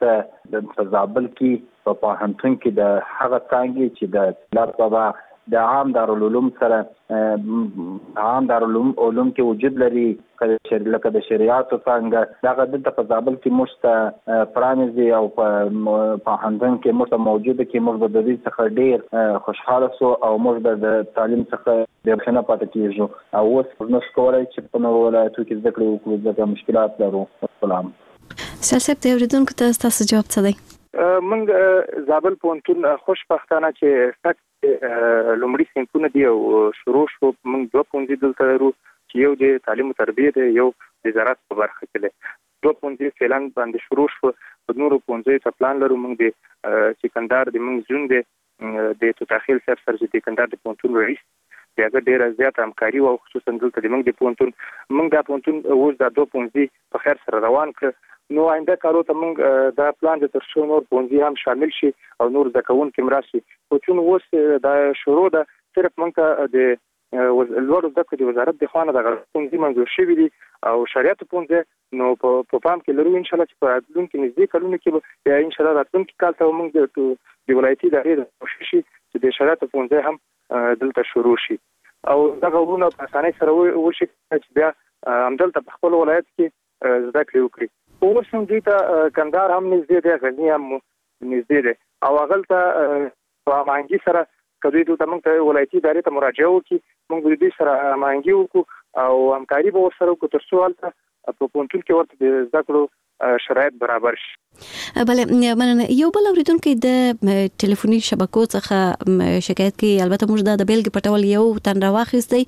د زابل کې په پوهنتون کې د هغه څانګې چې د لپاره د عام دارالعلوم سره عام دارالعلوم کې وجود لري لکه د شریعت څنګه دغه دلته په زابل کې موږ پرانیزي او په پوهنتون کې موږ موجوده کې موږ د دې څخه ډیر خوشحاله سو او موږ د تعلیم څخه ډیر ښه پاتې کیږو او اوس موږ کولای چې په نورو ولایتو کې زده کړې وکړو ځکه مشکلات لرو. السلام. سیاست د اوریدونکو ته تاسو جواب څه دی؟ موږ زابل پوهنتون خوشبختانه چې لومړی صنفونه دی او شروع شو. موږ دوه پوهنځي دلته لرو چې یو د تعلیم او تربیه دی، یو د زراعت په برخه کې دی. دوه پوهنځي فعلا باندې شروع شو. په نورو پوهنځیو ته پلان لرو. موږ د سکندر د موږ زون د توتاخیل صاحب سره د سکندر د پوهنتون رئیس دغه ډیره زیاته همکاري او خصوصا دلته د موږ د پوهنتون اوس د دوه پوهنځي په خیر سره روان کړ. نو آینده کارو ته موږ دا پلان د تر څو نور پوهنځي هم شامل شي او نور زده کوونکي مراشي. خو چې اوس دا شروع ده صرف موږ ته د لوړ زده کړې د وزارت د خوا نه دغه پوهنځي منظور شوي دي او شریعت پوهنځي نو په پام کې لرو ان شاء الله چې په راتلونکي نږدې کلونو کې یا ان شاء الله راتلونکي کال ته موږ د ولایتي ادارې کوشش شي چې د شریعت پوهنځي هم دلته شروع شي او دغه ورونه په اسانۍ سره وشي چې بیا همدلته په خپل ولایت کې زده کړې وکړي. اوس هم دوی ته کندهار هم نږدې دی، غزني هم نږدې دی او هغلته په هماهنګي سره که دوی دلته موږ ته ولایتي ادارې ته مراجعه وکړي موږ د دوی سره هماهنګي وکړو او همکاري به ورسره وکړو تر څو هلته په پوهنتون کې ورته د زده کړو شرایط برابر شي. بله مننه. یو بل اوریدونکي د ټلیفوني شبکو څخه شکایت کوي، البته موږ د بیلګې په ډول یو تن راواخیستی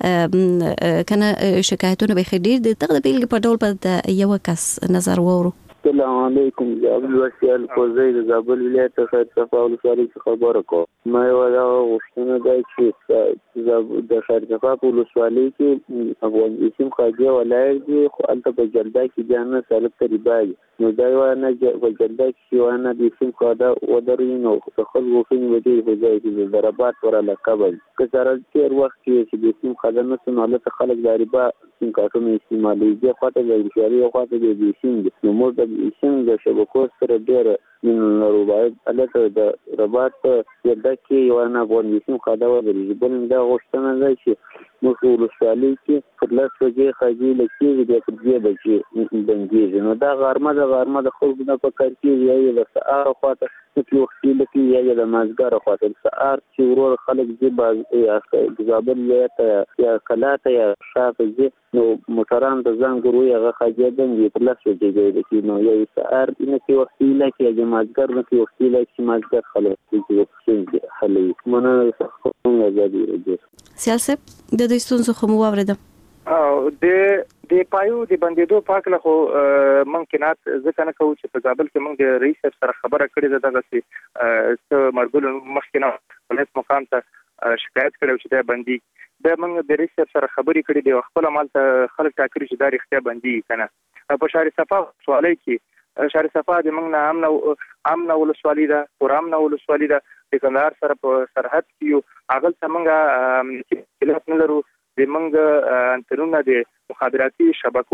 کنه شکایتونه به ډیر دي، دغه بیلګې په ډول په یو کس نظر وورو. السلام علیکم. زابل وسیال کوزی د زابل ولایت خیر صفا ولسوالۍ څخه خبره کوم. ما یو غوښتنه ده چې د خیر صفا ولسوالۍ کې افغانستان خاجه ولایت دی خو البته په جلده کې ځان سره تقریبا نو دا یو نه په جلده کې یو نه د سیم خاده ودرې نو په خپل وفین وجه په ځای کې ضربات ور لقبل که سره تیر وخت کې چې د سیم خاده نه سماله خلک داريبا سیم کارتونه استعمالي دي خاطر د شهري خاطر د سیم نو موږ د سیم د شبکو سره ډېر من روبایت الته د رباط جلده کې یو نه افغانستان خاده ودرې بل دا غوښتنه ده چې موږ ولسوالۍ کې پر لاس وجه خاجي لکې د دې بچي بنګیږي نو دا غرمه د خلکو نه په کار کې یې د سهار خواته چې وخت لکې یې د مازګر خواته سهار چې ورور خلک دې باز زابل یا کلاته یا شافه نو موټران د زنګورو هغه خاجي بنګي پر لاس وجه دی نو یې سهار نه کې وخت لکې د مازګر نه کې وخت لکې مازګر خلک چې وخت خلک منه څنګه ځي سیاست د دې ستونزو خو مو واوریدم او د پایو د بندیدو پاکله خو ممکنات ځکه نه کوو چې په زابل کې موږ د رئیس سره خبره کړې ده دغه چې مرګول مخکنه پولیس مقام ته شکایت کړو چې دا بندي د موږ د رئیس سره خبرې کړې دي خپل عمل ته خلک ټاکري چې دا اختیا بندي کنه په شهر صفا سوالای کې شهر صفا د موږ نه امن ولسوالۍ ده ورامن ولسوالۍ ده د کندهار سره په سرحد کې یو هغه څنګه کلیات نه لرو د موږ انترونه د مخابراتي شبکو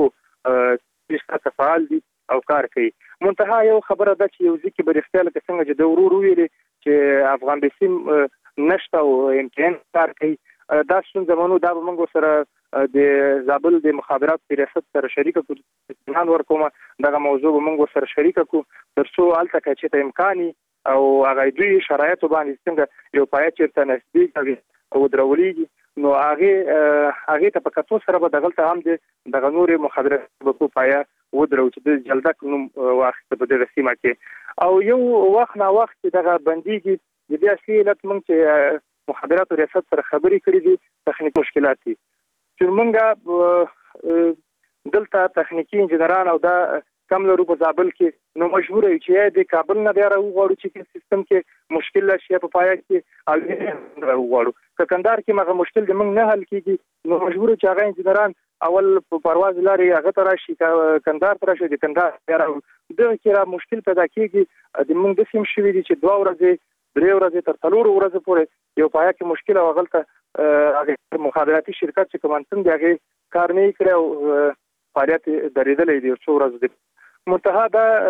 چې فعال دي او کار کوي. منتها یو خبره ده چې یو ځکه به اختیار کې څنګه چې د ورور ویلي چې افغان بسیم نشته او امکان کار کوي دا څنګه زمونږ دا موږ سره د زابل د مخابرات ریاست سره شریک کو ځان ورکوم دغه موضوع موږ سره شریک کو ترڅو الته کې چې امکاني او هغه دوی شرایط باندې څنګه یو پای چیرته نسبی کوي او درولېږي نو هغه ته په کتو سره به دغلت هم د غنوري مخابرات په پایا ودرو چې د جلده کوم وخت په دې سیمه کې او یو وخت نا وخت دغه بنديږي د دې اصليت موږ چې مخابرات ریاست سره خبرې کړې دي تخنیکی مشکلات دي چې موږ دلته تخنیکی انجنیران او دا کم لرو په زابل کې نو مجبور یو چې د کابل نه بیا راوغواړو چې سیستم کې مشکل شي په پای کې او راوغواړو که کندهار کې مغه مشکل د موږ نه حل کیږي نو مجبور چې هغه انجنیران اول په پرواز لاري هغه تر شي کندهار تر شي د کندهار د کیرا مشکل پیدا کیږي د موږ د سیم شوی دي چې 2 ورځې 3 ورځې تر 4 ورځې پورې یو پای کې مشکل او غلطه هغه مخابراتي شرکت چې کومنتن دی هغه کار نه کړو فعالیت درېدلې دي څو ورځې منتها دا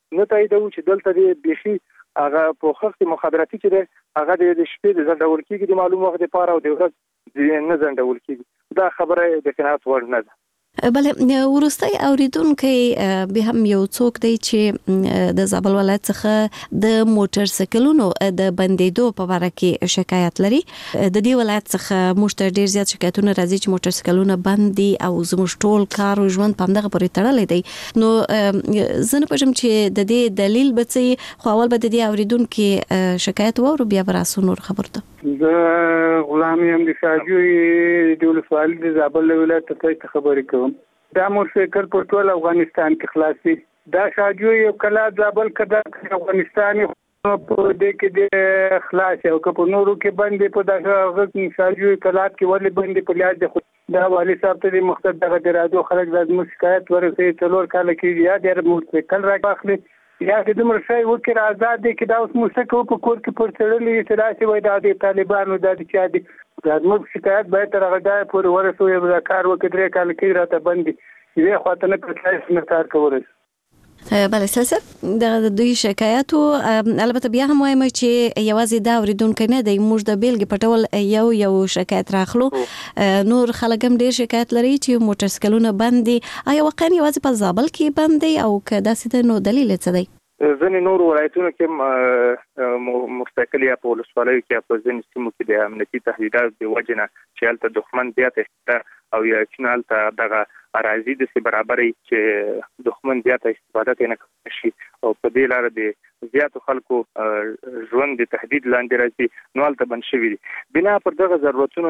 نه تاییدو چې دلته د بيخي هغه په خخت مخابراتي چې ده هغه د شپې د ځندول کېږي د معلوم وخت لپاره او د ورځ نه ځندول کېږي دا خبره د قناعت وړ نه ده. بله ورستۍ اوریدونکو به هم یو څوک دی چې د زابل ولایت څخه د موټر سایکلونو د بندیدو په اړه کې شکایت لري. د دې ولایت څخه موږ ډیر زیات شکایتونه راځي چې موټر سایکلونه بندي او زموږ ټول کار او ژوند په همدغه پورې تړلی دی. نو زه نه پوهیږم چې د دې دلیل به څه خو اول به د دې اوریدونکو شکایت وورو بیا به راسو نور خبرته. زه غلام یم د شاجوی د ولسوالۍ د زابل ولایت ته خبرې کوم. دا موټرسایکل په ټول افغانستان کې خلاصي. دا شاجوی یو کلا زابل کې د افغانستان په دې کې د خلاص او په نورو کې باندې په دغه شاجوی کلا کې ولې باندې په لیاد د دا والی صاحب ته د مقصد دغه درادو خلک لازم شکایت ورسې څلور کال کې یا د موټرسایکل راخلي یا د مرشای وکړه آزاد دي کې دا اوس موسیقي په کور کې پر تړلې اعتراض وای د طالبانو د چا دي زموږ شکایت به تر هغه ځای پورې ورسوي د کار وکړي کال کې راته باندې یوه خاطر نه پټای نه کار کول. بله سلسله د دوی شکایتو البته بیا هم وایم چې یوازې دا اوریدونکو نه دی موږ د بیلګې پټول یو شکایت راخلو نور خلک هم ډیر شکایت لري چې موټر سایکلونه بند دي. آیا واقعا یوازې په زابل کې بند دي او که داسې ده نو دلیل څه دی؟ ځینې نور ولایتونو کې موټرسایکل یا په ولسوالیو کې په ځینې سیمو کې د امنیتي تهدیداتو د وجې نه چې هلته دښمن زیاته او یقینا هلته دغه اراضي د سي برابرې چې دښمن زیاته استفاده نه کوي شي او په دې لار د زیاتو خلکو ژوند د تهدید لاندې راځي نو هلته بند شوي دي. بنا پر دغه ضرورتونو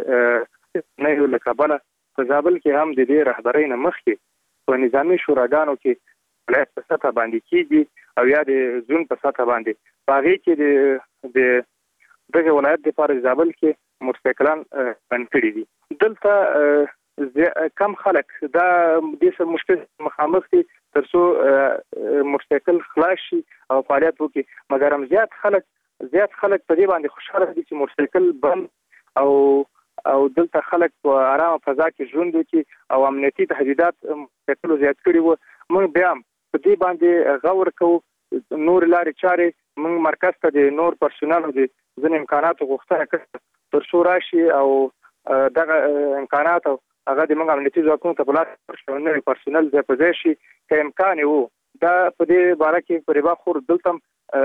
نه یو لکبله په زابل کې هم د دې رهبرۍ نه مخکې په نظامي شوراګانو کې ولایت په سطح باندې کېږي او یا د زون په سطح باندې په هغې کې د دغه ولایت دپاره زابل کې موټرسایکلان بند کړي دي. دلته کم خلک دا د سر مشکل مخامخ دي تر څو موټرسایکل خلاص شي او فعالیت وکړي مګر هم زیات خلک په دې باندې خوشحاله دي چې موټرسایکل بند او دلته خلک په آرامه فضا کې ژوند وکړي او امنیتي تهدیدات موټرسایکلو زیات کړي وو. موږ بیا په دې باندې غور کوو نور لارې چارې موږ مرکز ته د نور پرسونل د ځینې امکاناتو غوښتنه کوو تر څو راشي او دغه امکانات هغه د موږ امنیتي ځواکونو ته په لاس ورشي نوي پرسونل ځای په ځای شي که امکان وو. دا په دې باره کې په ربا خور دلته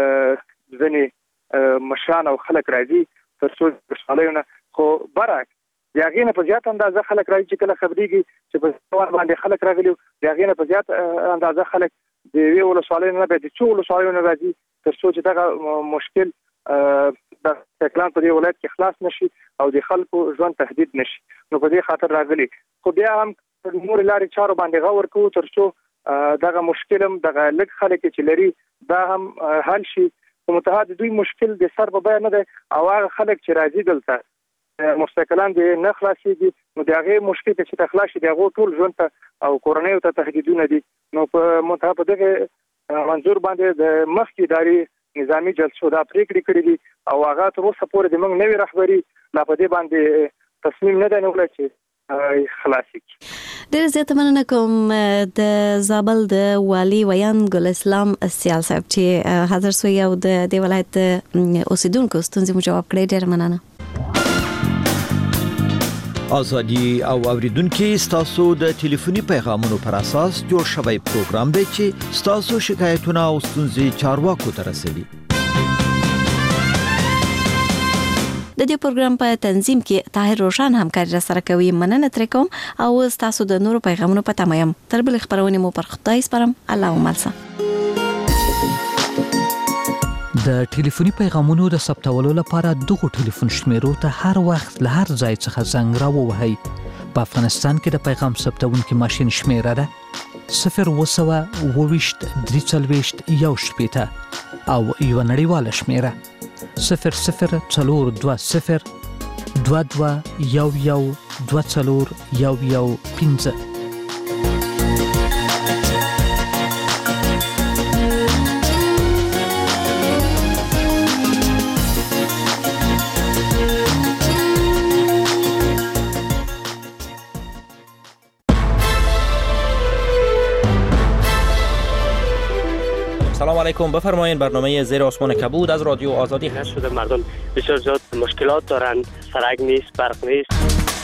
ځینې مشران او خلک راځي تر څو خوشحالیو نه خو برعکس د هغې نه په زیات اندازه خلک راځي چې کله خبرېږي چې په ځوان باندې خلک راغلي د هغې نه په زیات اندازه خلک د یوې ولسوالیو نه بیا د څو ولسوالیو نه راځي تر څو چې دغه مشکل د سایکلان په دې ولایت کې خلاص نشي او د خلکو ژوند تهدید نشي نو په دې خاطر راغلي. خو بیا هم نور لارې چارو باندې غور کوو تر څو دغه مشکل هم دغه لږ خلک چې لري دا هم حل شي. په منتها د دوی مشکل د سر په بیه نه دی او هغه خلک چې راځي دلته موټرسایکلان د نه خلاصېږي نو د هغې مشکل ته چې ته خلاص شي د هغو ټول ژوند ته او کورنیو ته تهدیدونه دي. نو په منتها په دغه منظور باندې د مخکې ادارې نظامي جلسو دا پرېکړې کړې دي او هغه تر اوسه پورې د موږ نوې رهبري لا په دې باندې تصمیم نه دی نیولی چې خلاص کړي. ډېر زیاته مننه کوم د زابل د والي ویان ګل اسلام سیال صاحب چې حاضر سوی او د دې ولایت اوسیدونکو ستونزې مو جواب کړی. ډېر مننه. ازادي او اوریدونکو ستاسو د ټلیفوني پیغامونو پر اساس جوړ شوی پروګرام دی چې ستاسو شکایتونه او ستونزې چارواکو ته رسوي. د دې پروګرام په تنظیم کې طاهر روشن همکاري سره کوي. مننه ترې کوم او ستاسو د نورو پیغامونو په تمه یم. تر بل خبرونه مو پر خدای سپارم. الله مالسه. د ټلیفوني پیغامونو د ثبتولو لپاره دغه ټلیفون شمیرو ته هر وخت له هر ځای څخه زنګ راووهئ. په افغانستان کې د پیغام ثبتونکي ماشین شمیره ده 0202341 او یو نړیواله شمیره 002022112415. علیکم. بفرمایید. برنامه زیر آسمان کبود از رادیو آزادی هست. شده مردم بسیار زیاد مشکلات دارن، سرک نیست، برق نیست.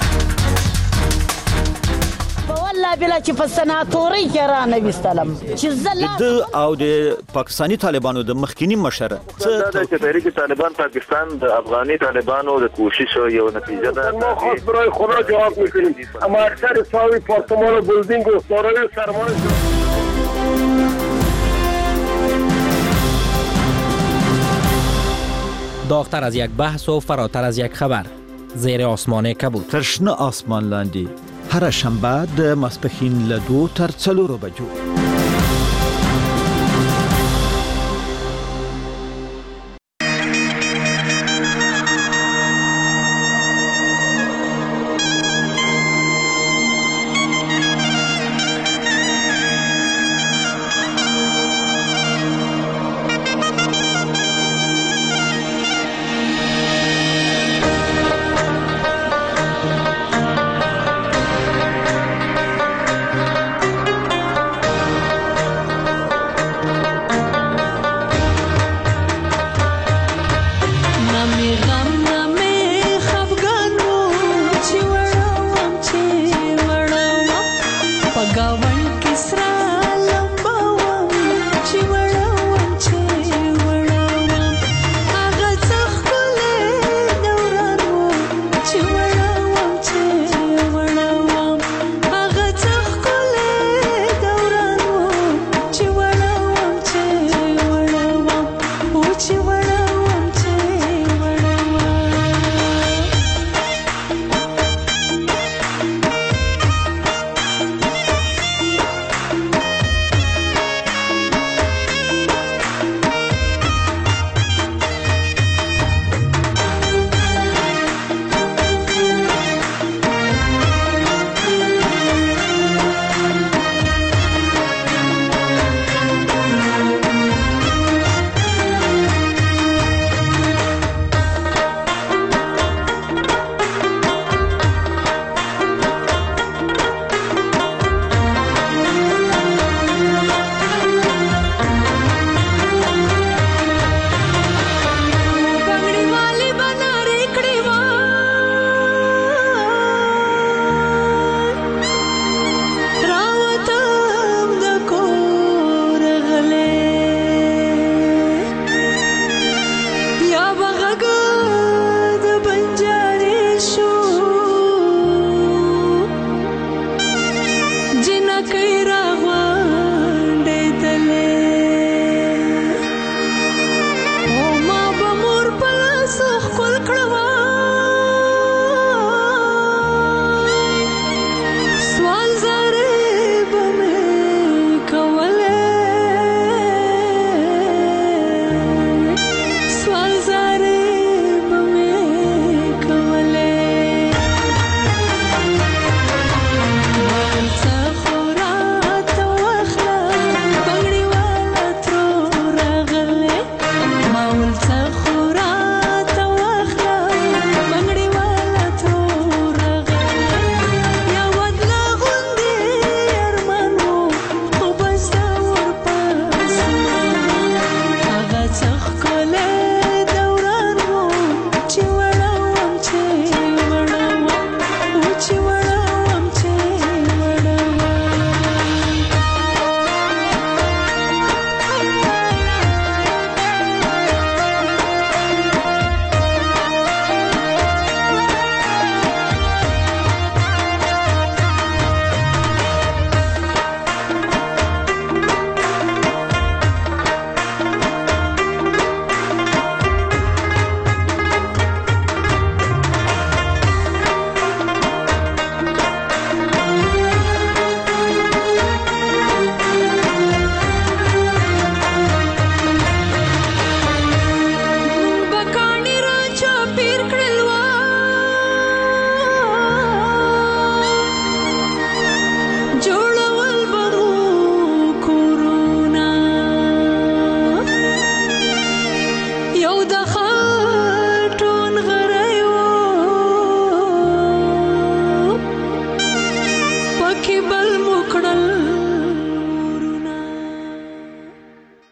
والله بلا چې په سناتوري کې را نه وستلم چې د او د پاکستاني طالبانو د مخکینی مشر څه د تحریک طالبان پاکستان د افغاني طالبانو د کوشش یو نتیجه ده. ما خاص برای خدا جواب میکنیم، اما اکثر ساوی پارتمان و بلدینگ و دارای سرمایه داغتر از یک بحث و فراتر از یک خبر. زیر آسمان کبود. ترشنه آسمان لاندی هر شنبه د ماسپښین له 2 تر 4 بجو.